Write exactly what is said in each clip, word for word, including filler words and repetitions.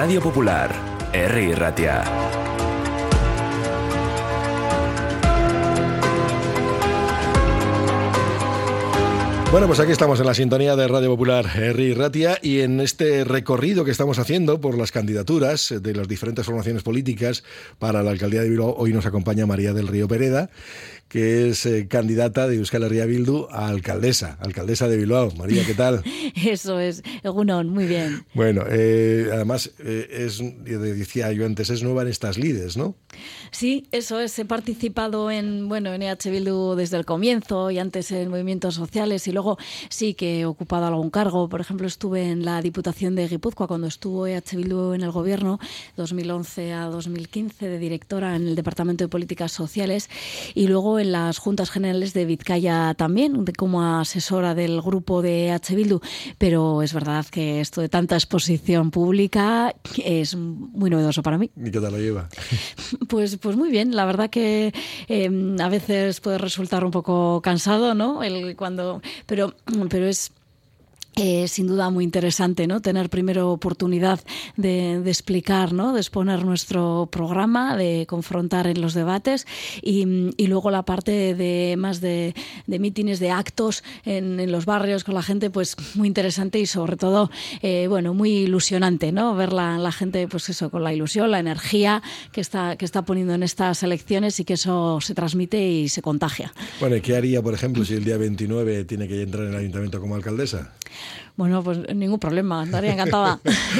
Radio Popular, Herri Ratia. Bueno, pues aquí estamos en la sintonía de Radio Popular, Herri Ratia, y en este recorrido que estamos haciendo por las candidaturas de las diferentes formaciones políticas para la alcaldía de Bilbao, hoy nos acompaña María del Río Pereda, que es eh, candidata de Euskal Herria Bildu a alcaldesa, alcaldesa de Bilbao. María, ¿qué tal? Eso es, Egunon, muy bien. Bueno, eh, además, eh, es, decía yo antes, es nueva en estas lides, ¿no? Sí, eso es, he participado en, bueno, en E H Bildu desde el comienzo y antes en movimientos sociales y luego sí que he ocupado algún cargo. Por ejemplo, estuve en la Diputación de Guipúzcoa cuando estuvo E H Bildu en el gobierno, dos mil once a dos mil quince, de directora en el Departamento de Políticas Sociales, y luego en las Juntas Generales de Vizcaya también, como asesora del grupo de E H Bildu. Pero es verdad que esto de tanta exposición pública es muy novedoso para mí. ¿Y qué tal lo lleva? Pues, pues muy bien, la verdad que eh, a veces puede resultar un poco cansado, ¿no? El, cuando, pero, pero es... Eh, sin duda muy interesante, ¿no? Tener primero oportunidad de, de explicar, ¿no? De exponer nuestro programa, de confrontar en los debates y, y luego la parte de más de, de mítines, de actos en, en los barrios con la gente, pues muy interesante y sobre todo, eh, bueno, muy ilusionante, ¿no? Ver la, la gente, pues eso, con la ilusión, la energía que está, que está poniendo en estas elecciones y que eso se transmite y se contagia. Bueno, ¿y qué haría, por ejemplo, si el día veintinueve tiene que entrar en el ayuntamiento como alcaldesa? Bueno, pues ningún problema, estaría encantada.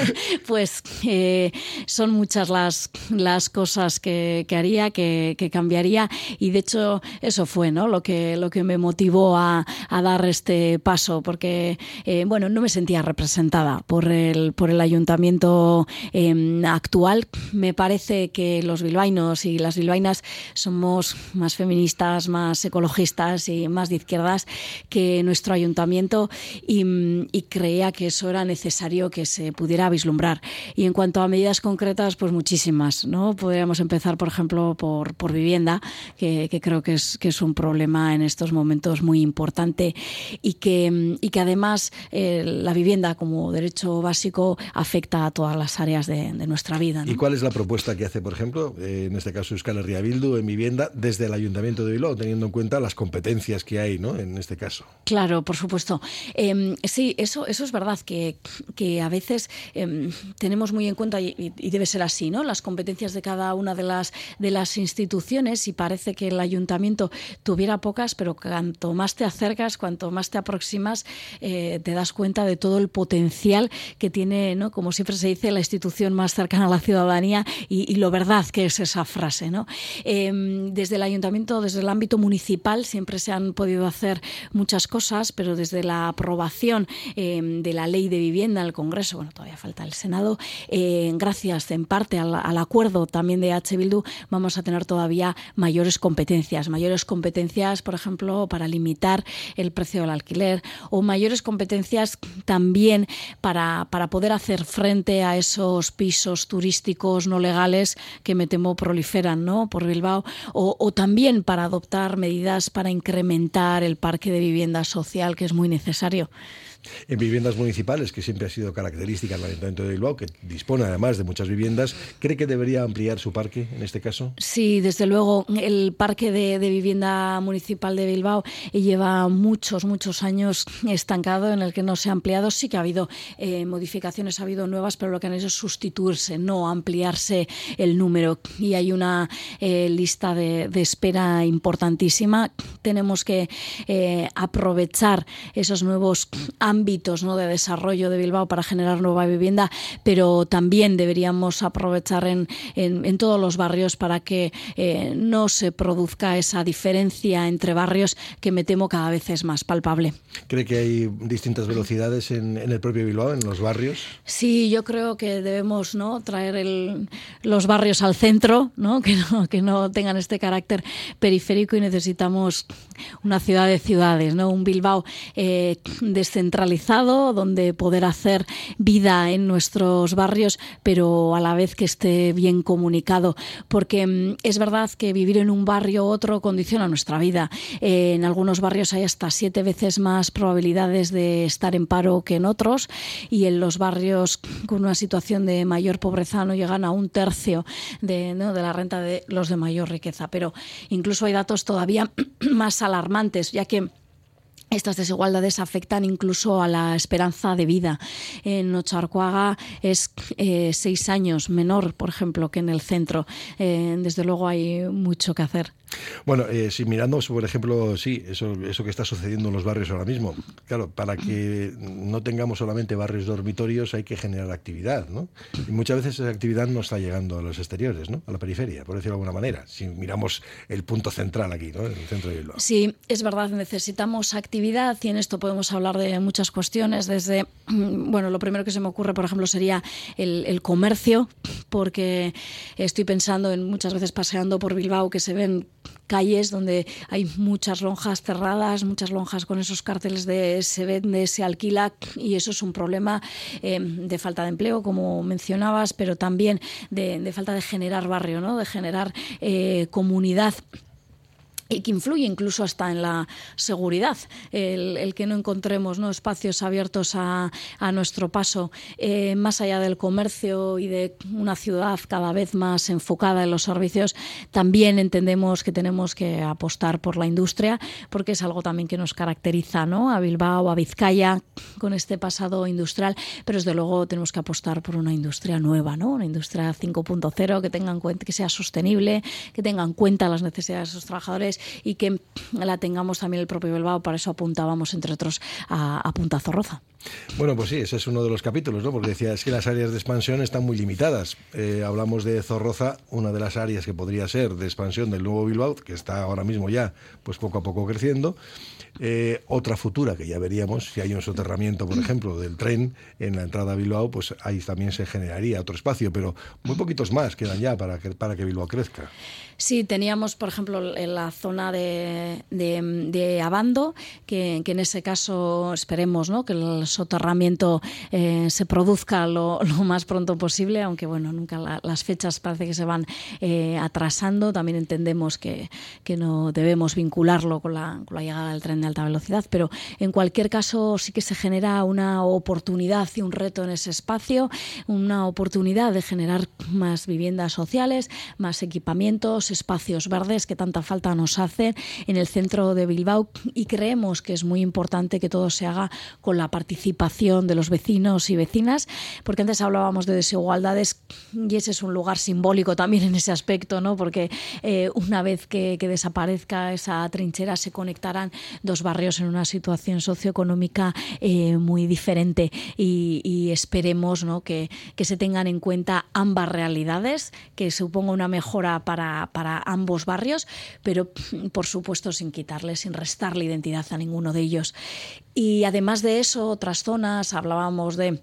Pues eh, son muchas las, las cosas que, que haría, que, que cambiaría, y de hecho eso fue, ¿no? Lo que, lo que me motivó a, a dar este paso, porque eh, bueno, no me sentía representada por el, por el ayuntamiento eh, actual. Me parece que los bilbaínos y las bilbaínas somos más feministas, más ecologistas y más de izquierdas que nuestro ayuntamiento, y, y creía que eso era necesario que se pudiera vislumbrar. Y en cuanto a medidas concretas, pues muchísimas, ¿no? Podríamos empezar, por ejemplo, por, por vivienda, que, que creo que es, que es un problema en estos momentos muy importante y que, y que además eh, la vivienda como derecho básico afecta a todas las áreas de, de nuestra vida, ¿no? ¿Y cuál es la propuesta que hace, por ejemplo, eh, en este caso Euskal Herria Bildu, en vivienda, desde el Ayuntamiento de Bilbao, teniendo en cuenta las competencias que hay, ¿no? En este caso? Claro, por supuesto. Eh, sí, eso, eso es verdad, que, que a veces eh, tenemos muy en cuenta, y, y debe ser así, ¿no? Las competencias de cada una de las, de las instituciones, y parece que el ayuntamiento tuviera pocas, pero cuanto más te acercas, cuanto más te aproximas, eh, te das cuenta de todo el potencial que tiene, ¿no? Como siempre se dice, la institución más cercana a la ciudadanía, y, y lo verdad que es esa frase, ¿no? Eh, desde el ayuntamiento, desde el ámbito municipal, siempre se han podido hacer muchas cosas, pero desde la aprobación eh, de la ley de vivienda al Congreso, bueno, todavía falta el Senado, eh, gracias en parte al, al acuerdo también de E H Bildu, vamos a tener todavía mayores competencias, mayores competencias, por ejemplo, para limitar el precio del alquiler, o mayores competencias también para, para poder hacer frente a esos pisos turísticos no legales que me temo proliferan, ¿no? Por Bilbao, o, o también para adoptar medidas para incrementar el parque de vivienda social, que es muy necesario. En viviendas municipales, que siempre ha sido característica del Ayuntamiento de Bilbao, que dispone además de muchas viviendas, ¿cree que debería ampliar su parque en este caso? Sí, desde luego, el parque de, de vivienda municipal de Bilbao lleva muchos, muchos años estancado, en el que no se ha ampliado. Sí que ha habido eh, modificaciones, ha habido nuevas, pero lo que han hecho es sustituirse, no ampliarse el número. Y hay una eh, lista de, de espera importantísima. Tenemos que eh, aprovechar esos nuevos ámbitos, ¿no? De desarrollo de Bilbao para generar nueva vivienda, pero también deberíamos aprovechar en, en, en todos los barrios para que eh, no se produzca esa diferencia entre barrios que me temo cada vez es más palpable. ¿Cree que hay distintas velocidades en, en el propio Bilbao, en los barrios? Sí, yo creo que debemos, ¿no? traer el, los barrios al centro, ¿no? Que no, que no tengan este carácter periférico, y necesitamos una ciudad de ciudades, ¿no? Un Bilbao eh, descentrado descentralizado, donde poder hacer vida en nuestros barrios, pero a la vez que esté bien comunicado, porque es verdad que vivir en un barrio u otro condiciona nuestra vida. Eh, en algunos barrios hay hasta siete veces más probabilidades de estar en paro que en otros, y en los barrios con una situación de mayor pobreza no llegan a un tercio de, ¿no? de la renta de los de mayor riqueza. Pero incluso hay datos todavía más alarmantes, ya que estas desigualdades afectan incluso a la esperanza de vida. En Otxarkoaga es eh, seis años menor, por ejemplo, que en el centro. Eh, desde luego hay mucho que hacer. Bueno, eh, si miramos, por ejemplo, sí, eso, eso que está sucediendo en los barrios ahora mismo, claro, para que no tengamos solamente barrios dormitorios hay que generar actividad, ¿no? Y muchas veces esa actividad no está llegando a los exteriores, ¿no? A la periferia, por decirlo de alguna manera, si miramos el punto central aquí, ¿no? En el centro de Bilbao. Sí, es verdad, necesitamos actividad y en esto podemos hablar de muchas cuestiones, desde, bueno, lo primero que se me ocurre, por ejemplo, sería el, el comercio, porque estoy pensando en muchas veces paseando por Bilbao que se ven calles donde hay muchas lonjas cerradas, muchas lonjas con esos carteles de se vende, se alquila, y eso es un problema eh, de falta de empleo, como mencionabas, pero también de, de falta de generar barrio, ¿no? De generar eh, comunidad, y que influye incluso hasta en la seguridad, el, el que no encontremos, ¿no? espacios abiertos a, a nuestro paso, eh, más allá del comercio y de una ciudad cada vez más enfocada en los servicios. También entendemos que tenemos que apostar por la industria, porque es algo también que nos caracteriza, ¿no? A Bilbao, a Vizcaya, con este pasado industrial, pero desde luego tenemos que apostar por una industria nueva, ¿no? Una industria cinco punto cero que tenga en cuenta, que sea sostenible, que tenga en cuenta las necesidades de sus trabajadores y que la tengamos también el propio Bilbao. Para eso apuntábamos, entre otros, a, a Punta Zorroza. Bueno, pues sí, ese es uno de los capítulos, ¿no? Porque decía, es que las áreas de expansión están muy limitadas. Eh, hablamos de Zorroza, una de las áreas que podría ser de expansión del nuevo Bilbao, que está ahora mismo ya, pues poco a poco creciendo. Eh, otra futura, que ya veríamos, si hay un soterramiento, por ejemplo, del tren en la entrada a Bilbao, pues ahí también se generaría otro espacio, pero muy poquitos más quedan ya para que, para que Bilbao crezca. Sí, teníamos, por ejemplo, en la zona de, de, de Abando, que, que en ese caso esperemos, ¿no? que el soterramiento eh, se produzca lo, lo más pronto posible, aunque bueno, nunca la, las fechas parece que se van eh, atrasando. También entendemos que, que no debemos vincularlo con la, con la llegada del tren de alta velocidad, pero en cualquier caso sí que se genera una oportunidad y un reto en ese espacio, una oportunidad de generar más viviendas sociales, más equipamientos, espacios verdes que tanta falta nos hacen en el centro de Bilbao, y creemos que es muy importante que todo se haga con la participación de los vecinos y vecinas, porque antes hablábamos de desigualdades y ese es un lugar simbólico también en ese aspecto, ¿no? Porque eh, una vez que, que desaparezca esa trinchera se conectarán dos barrios en una situación socioeconómica eh, muy diferente, y, y esperemos, ¿no? que, que se tengan en cuenta ambas realidades, que suponga una mejora para para ambos barrios, pero por supuesto sin quitarle, sin restarle identidad a ninguno de ellos. Y además de eso, otras zonas, hablábamos de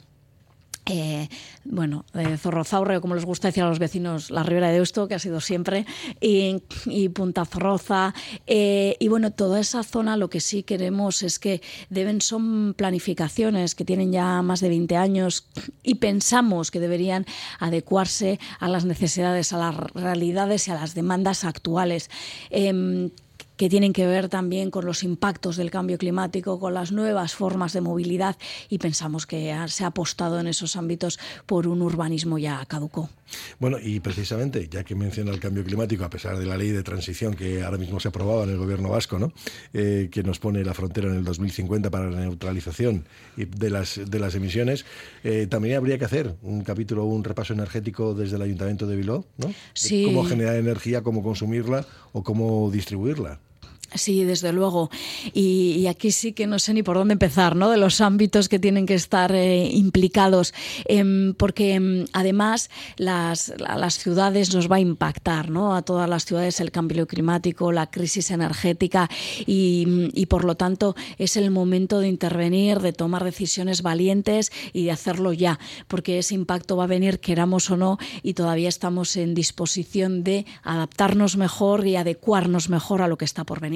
Eh, bueno, eh, Zorrozaurre, como les gusta decir a los vecinos, la Ribera de Deusto, que ha sido siempre, y, y Punta Zorroza, eh, y bueno, toda esa zona lo que sí queremos es que deben, son planificaciones que tienen ya más de veinte años y pensamos que deberían adecuarse a las necesidades, a las realidades y a las demandas actuales. Eh, que tienen que ver también con los impactos del cambio climático, con las nuevas formas de movilidad, y pensamos que se ha apostado en esos ámbitos por un urbanismo ya caduco. Bueno, y precisamente, ya que menciona el cambio climático, a pesar de la ley de transición que ahora mismo se aprobaba en el gobierno vasco, ¿no? Eh, que nos pone la frontera en el dos mil cincuenta para la neutralización de las, de las emisiones, eh, también habría que hacer un capítulo, un repaso energético desde el Ayuntamiento de Bilbao, ¿no? Sí. De cómo generar energía, cómo consumirla o cómo distribuirla. Sí, desde luego. Y, y aquí sí que no sé ni por dónde empezar, ¿no? De los ámbitos que tienen que estar eh, implicados, eh, porque eh, además las, las ciudades nos va a impactar, ¿no? A todas las ciudades el cambio climático, la crisis energética, y, y por lo tanto es el momento de intervenir, de tomar decisiones valientes y de hacerlo ya, porque ese impacto va a venir, queramos o no, y todavía estamos en disposición de adaptarnos mejor y adecuarnos mejor a lo que está por venir.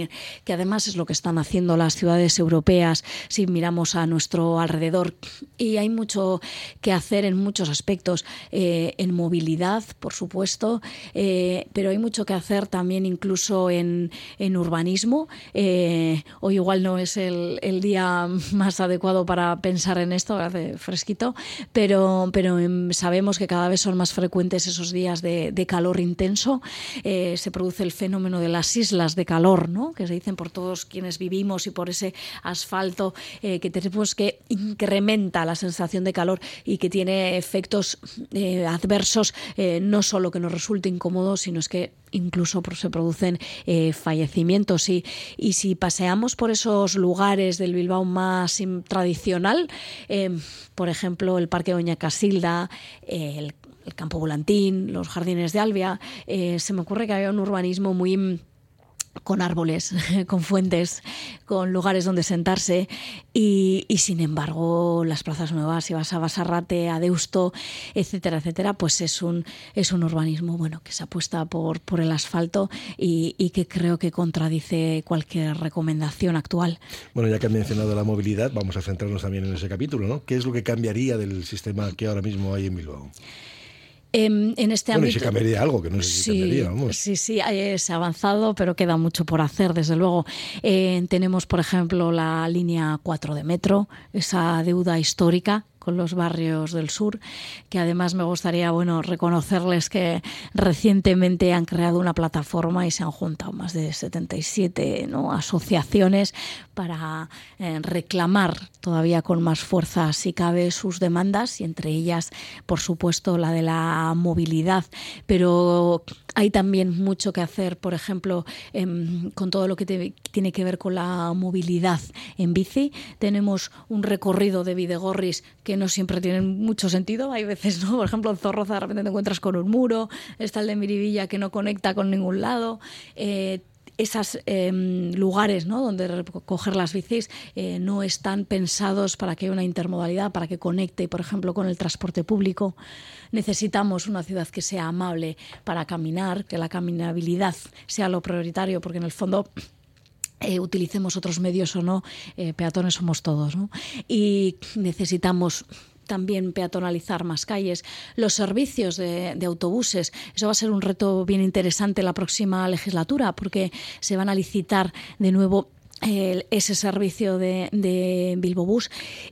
que, que además es lo que están haciendo las ciudades europeas si miramos a nuestro alrededor. Y hay mucho que hacer en muchos aspectos, eh, en movilidad, por supuesto, eh, pero hay mucho que hacer también incluso en, en urbanismo. Eh, hoy igual no es el, el día más adecuado para pensar en esto, hace fresquito, pero, pero sabemos que cada vez son más frecuentes esos días de, de calor intenso. Eh, se produce el fenómeno de las islas de calor, ¿no?, que se dicen por todos quienes vivimos, y por ese asfalto eh, que tenemos, que incrementa la sensación de calor y que tiene efectos eh, adversos, eh, no solo que nos resulte incómodo, sino es que incluso se producen eh, fallecimientos. Y, y si paseamos por esos lugares del Bilbao más tradicional, eh, por ejemplo, el Parque Doña Casilda, eh, el, el Campo Volantín, los Jardines de Albia, eh, se me ocurre que había un urbanismo muy con árboles, con fuentes, con lugares donde sentarse, y, y sin embargo las plazas nuevas, si vas a Basarrate, a Deusto, etcétera, etcétera, pues es un es un urbanismo bueno que se apuesta por, por el asfalto y, y que creo que contradice cualquier recomendación actual. Bueno, ya que han mencionado la movilidad, vamos a centrarnos también en ese capítulo, ¿no? ¿Qué es lo que cambiaría del sistema que ahora mismo hay en Bilbao? En este bueno, ámbito, y si cambiaría algo, que no sé si sí, cambiaría, vamos. Sí, sí, se ha avanzado, pero queda mucho por hacer, desde luego. Eh, tenemos, por ejemplo, la línea cuatro de metro, esa deuda histórica con los barrios del sur, que además me gustaría bueno reconocerles que recientemente han creado una plataforma y se han juntado más de setenta y siete, ¿no?, asociaciones para eh, reclamar todavía con más fuerza, si cabe, sus demandas, y entre ellas, por supuesto, la de la movilidad. Pero hay también mucho que hacer, por ejemplo, eh, con todo lo que te, tiene que ver con la movilidad en bici. Tenemos un recorrido de Bidegorris que no siempre tienen mucho sentido. Hay veces, ¿no?, por ejemplo, en Zorroza de repente te encuentras con un muro, está el de Miribilla que no conecta con ningún lado. Eh, esos eh, lugares, ¿no?, donde recoger las bicis eh, no están pensados para que haya una intermodalidad, para que conecte, por ejemplo, con el transporte público. Necesitamos una ciudad que sea amable para caminar, que la caminabilidad sea lo prioritario, porque en el fondo Eh, utilicemos otros medios o no, eh, peatones somos todos, ¿no? Y necesitamos también peatonalizar más calles. Los servicios de, de autobuses, eso va a ser un reto bien interesante la próxima legislatura, porque se van a licitar de nuevo El, ese servicio de, de Bilbobús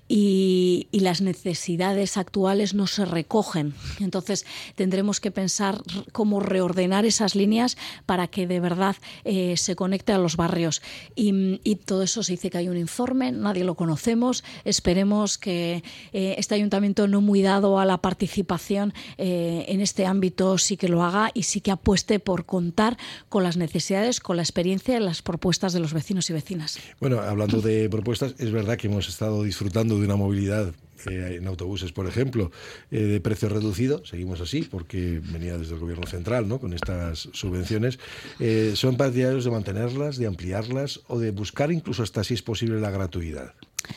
y, y las necesidades actuales no se recogen. Entonces tendremos que pensar cómo reordenar esas líneas para que de verdad eh, se conecte a los barrios. Y, y todo eso se dice que hay un informe, nadie lo conocemos. Esperemos que eh, este ayuntamiento, no muy dado a la participación eh, en este ámbito, sí que lo haga y sí que apueste por contar con las necesidades, con la experiencia y las propuestas de los vecinos y vecinas. Bueno, hablando de propuestas, es verdad que hemos estado disfrutando de una movilidad eh, en autobuses, por ejemplo, eh, de precio reducido. Seguimos así porque venía desde el gobierno central, ¿no?, con estas subvenciones. Eh, ¿Son partidarios de mantenerlas, de ampliarlas o de buscar incluso hasta, si es posible, la gratuidad?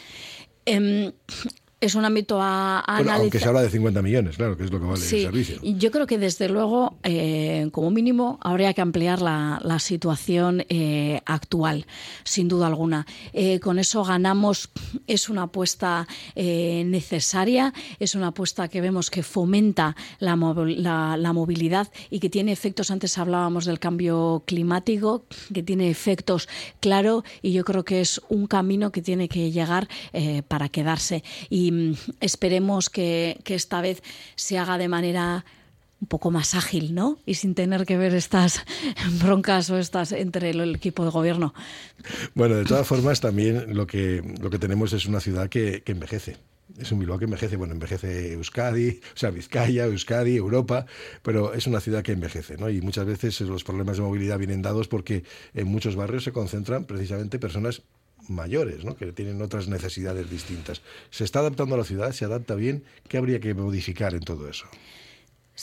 Um... Es un ámbito a, a bueno, analizar. Aunque se habla de cincuenta millones, claro, que es lo que vale sí, el servicio. Yo creo que desde luego, eh, como mínimo, habría que ampliar la, la situación eh, actual, sin duda alguna. Eh, con eso ganamos, es una apuesta eh, necesaria, es una apuesta que vemos que fomenta la, la, la movilidad y que tiene efectos, antes hablábamos del cambio climático, que tiene efectos, claro, y yo creo que es un camino que tiene que llegar eh, para quedarse. Y Y esperemos que, que esta vez se haga de manera un poco más ágil, ¿no?, y sin tener que ver estas broncas o estas entre el equipo de gobierno. Bueno, de todas formas, también lo que, lo que tenemos es una ciudad que, que envejece. Es un Bilbao que envejece, bueno, envejece Euskadi, o sea, Vizcaya, Euskadi, Europa, pero es una ciudad que envejece, ¿no? Y muchas veces los problemas de movilidad vienen dados porque en muchos barrios se concentran precisamente personas mayores, ¿no?, que tienen otras necesidades distintas. ¿Se está adaptando a la ciudad? ¿Se adapta bien? ¿Qué habría que modificar en todo eso? Sí,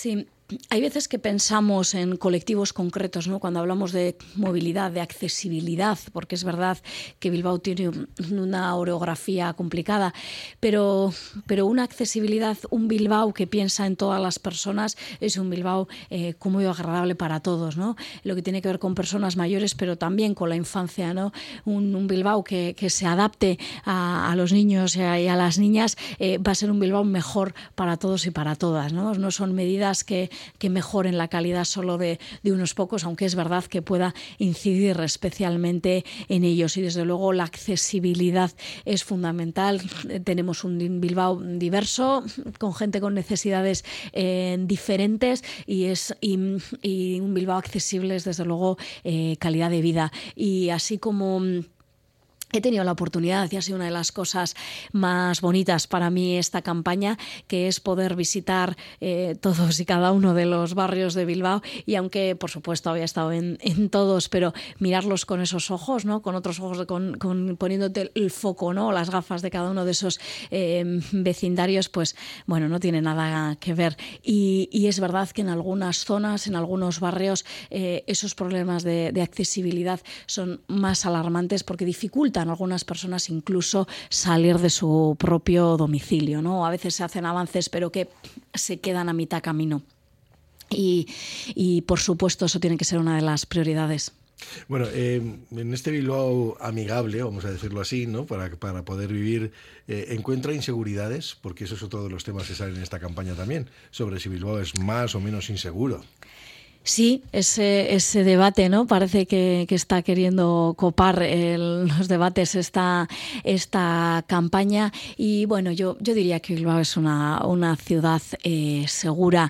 hay veces que pensamos en colectivos concretos, ¿no? Cuando hablamos de movilidad, de accesibilidad, porque es verdad que Bilbao tiene una orografía complicada, pero, pero una accesibilidad, un Bilbao que piensa en todas las personas, es un Bilbao eh, cómodo y agradable para todos, ¿no? Lo que tiene que ver con personas mayores, pero también con la infancia, ¿no? Un, un Bilbao que, que se adapte a, a los niños y a, y a las niñas eh, va a ser un Bilbao mejor para todos y para todas, ¿no? No son medidas que que mejoren la calidad solo de, de unos pocos, aunque es verdad que pueda incidir especialmente en ellos. Y desde luego la accesibilidad es fundamental. Tenemos un Bilbao diverso, con gente con necesidades eh, diferentes, y, es, y, y un Bilbao accesible es desde luego eh, calidad de vida. Y así como he tenido la oportunidad, y ha sido una de las cosas más bonitas para mí esta campaña, que es poder visitar eh, todos y cada uno de los barrios de Bilbao, y aunque por supuesto había estado en, en todos, pero mirarlos con esos ojos, ¿no? Con otros ojos, con, con poniéndote el foco, ¿no? Las gafas de cada uno de esos eh, vecindarios, pues bueno, no tiene nada que ver. Y, y es verdad que en algunas zonas, en algunos barrios, eh, esos problemas de, de accesibilidad son más alarmantes, porque dificultan a algunas personas incluso salir de su propio domicilio, ¿no? A veces se hacen avances, pero que se quedan a mitad camino. Y, y por supuesto, eso tiene que ser una de las prioridades. Bueno, eh, en este Bilbao amigable, vamos a decirlo así, ¿no? Para, para poder vivir, eh, ¿encuentra inseguridades? Porque eso es otro de los temas que salen en esta campaña también, sobre si Bilbao es más o menos inseguro. Sí, ese, ese debate, ¿no? Parece que, que está queriendo copar el, los debates esta, esta campaña. Y bueno, yo, yo diría que Bilbao es una, una ciudad eh, segura.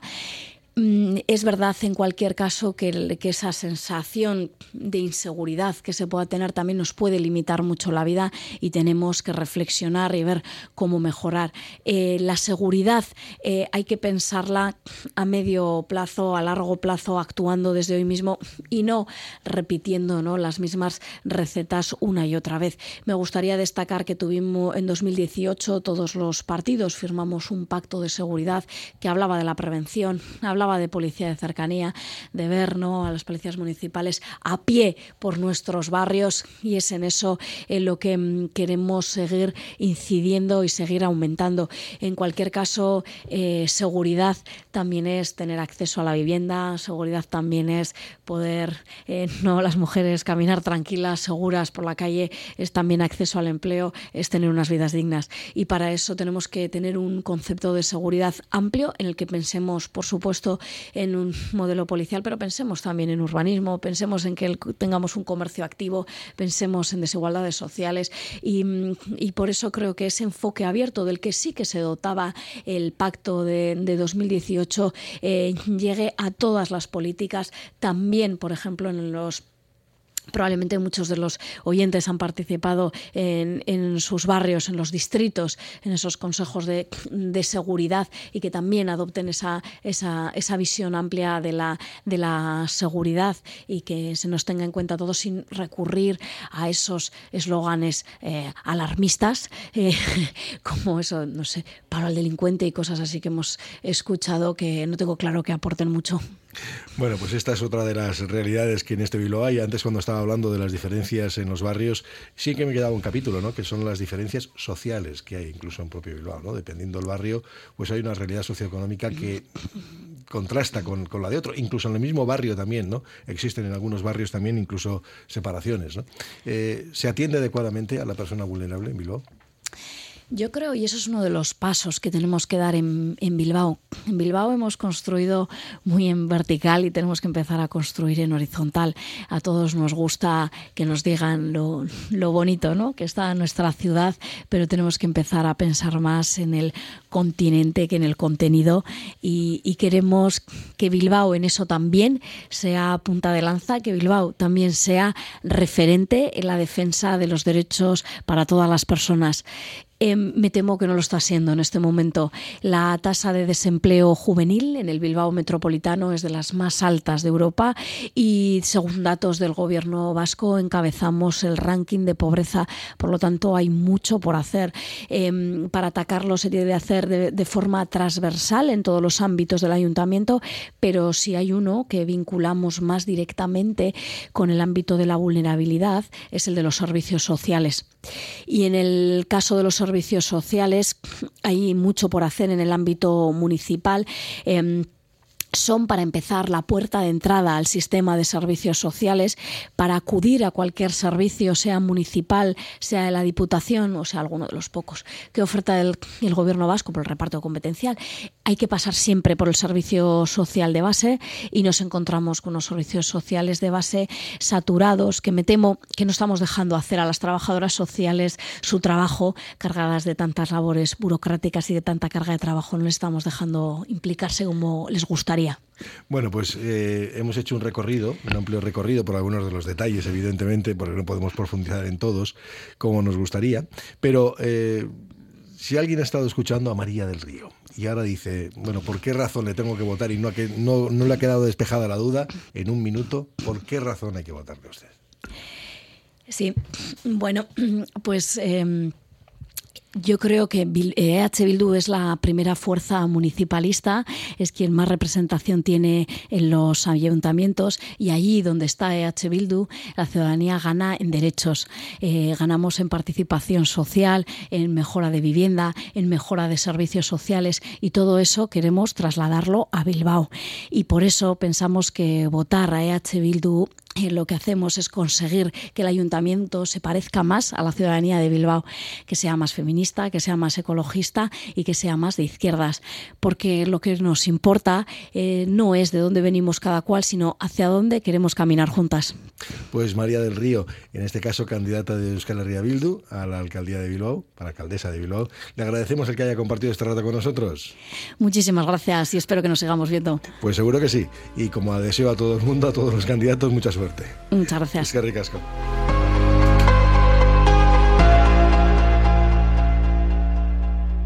Es verdad, en cualquier caso, que, que esa sensación de inseguridad que se pueda tener también nos puede limitar mucho la vida, y tenemos que reflexionar y ver cómo mejorar. Eh, la seguridad eh, hay que pensarla a medio plazo, a largo plazo, actuando desde hoy mismo y no repitiendo, ¿no?, las mismas recetas una y otra vez. Me gustaría destacar que tuvimos en dos mil dieciocho todos los partidos firmamos un pacto de seguridad que hablaba de la prevención, hablaba de policía de cercanía, de ver, ¿no?, a las policías municipales a pie por nuestros barrios, y es en eso en lo que queremos seguir incidiendo y seguir aumentando. En cualquier caso, eh, seguridad también es tener acceso a la vivienda, seguridad también es poder, eh, no las mujeres caminar tranquilas, seguras por la calle, es también acceso al empleo, es tener unas vidas dignas. Y para eso tenemos que tener un concepto de seguridad amplio en el que pensemos, por supuesto, en un modelo policial, pero pensemos también en urbanismo, pensemos en que el, tengamos un comercio activo, pensemos en desigualdades sociales, y, y por eso creo que ese enfoque abierto del que sí que se dotaba el pacto de, de dos mil dieciocho eh, llegue a todas las políticas, también, por ejemplo, en los probablemente muchos de los oyentes han participado en, en sus barrios, en los distritos, en esos consejos de, de seguridad, y que también adopten esa, esa, esa visión amplia de la, de la seguridad, y que se nos tenga en cuenta todo sin recurrir a esos eslóganes eh, alarmistas, eh, como eso, no sé, paro al delincuente y cosas así que hemos escuchado, que no tengo claro que aporten mucho. Bueno, pues esta es otra de las realidades que en este Bilbao hay. Antes, cuando estaba hablando de las diferencias en los barrios, sí que me quedaba un capítulo, ¿no?, que son las diferencias sociales que hay incluso en propio Bilbao, ¿no? Dependiendo del barrio, pues hay una realidad socioeconómica que contrasta con, con la de otro. Incluso en el mismo barrio también, ¿no? Existen en algunos barrios también incluso separaciones, ¿no? Eh, ¿Se atiende adecuadamente a la persona vulnerable en Bilbao? Yo creo, y eso es uno de los pasos que tenemos que dar en, en Bilbao. En Bilbao hemos construido muy en vertical y tenemos que empezar a construir en horizontal. A todos nos gusta que nos digan lo, lo bonito, ¿no?, que está en nuestra ciudad, pero tenemos que empezar a pensar más en el continente que en el contenido, y, y queremos que Bilbao en eso también sea punta de lanza, que Bilbao también sea referente en la defensa de los derechos para todas las personas. Eh, me temo que no lo está siendo en este momento. La tasa de desempleo juvenil en el Bilbao metropolitano es de las más altas de Europa y, según datos del gobierno vasco, encabezamos el ranking de pobreza. Por lo tanto, hay mucho por hacer. Eh, para atacarlo se debe hacer de, de forma transversal en todos los ámbitos del ayuntamiento, pero si hay uno que vinculamos más directamente con el ámbito de la vulnerabilidad, es el de los servicios sociales. Y en el caso de los servicios sociales hay mucho por hacer en el ámbito municipal. Eh, son, para empezar, la puerta de entrada al sistema de servicios sociales. Para acudir a cualquier servicio, sea municipal, sea de la Diputación o sea alguno de los pocos que oferta el, el Gobierno vasco por el reparto competencial, hay que pasar siempre por el servicio social de base, y nos encontramos con unos servicios sociales de base saturados, que me temo que no estamos dejando hacer a las trabajadoras sociales su trabajo, cargadas de tantas labores burocráticas y de tanta carga de trabajo. No les estamos dejando implicarse como les gustaría. Bueno, pues eh, hemos hecho un recorrido, un amplio recorrido por algunos de los detalles, evidentemente, porque no podemos profundizar en todos como nos gustaría, pero eh, si alguien ha estado escuchando a María del Río y ahora dice, bueno, ¿por qué razón le tengo que votar? Y no, no, no le ha quedado despejada la duda, en un minuto, ¿por qué razón hay que votarle a usted? Sí, bueno, pues... Eh... Yo creo que E H Bildu es la primera fuerza municipalista, es quien más representación tiene en los ayuntamientos, y allí donde está E H Bildu la ciudadanía gana en derechos. Eh, ganamos en participación social, en mejora de vivienda, en mejora de servicios sociales, y todo eso queremos trasladarlo a Bilbao. Y por eso pensamos que votar a E H Bildu Eh, lo que hacemos es conseguir que el ayuntamiento se parezca más a la ciudadanía de Bilbao, que sea más feminista, que sea más ecologista y que sea más de izquierdas, porque lo que nos importa eh, no es de dónde venimos cada cual, sino hacia dónde queremos caminar juntas. Pues María del Río, en este caso candidata de Euskal Herria Bildu a la alcaldía de Bilbao, para alcaldesa de Bilbao, le agradecemos el que haya compartido este rato con nosotros. Muchísimas gracias y espero que nos sigamos viendo. Pues seguro que sí, y como deseo a todo el mundo, a todos los candidatos, mucha suerte. Muchas gracias. Es que ricasco.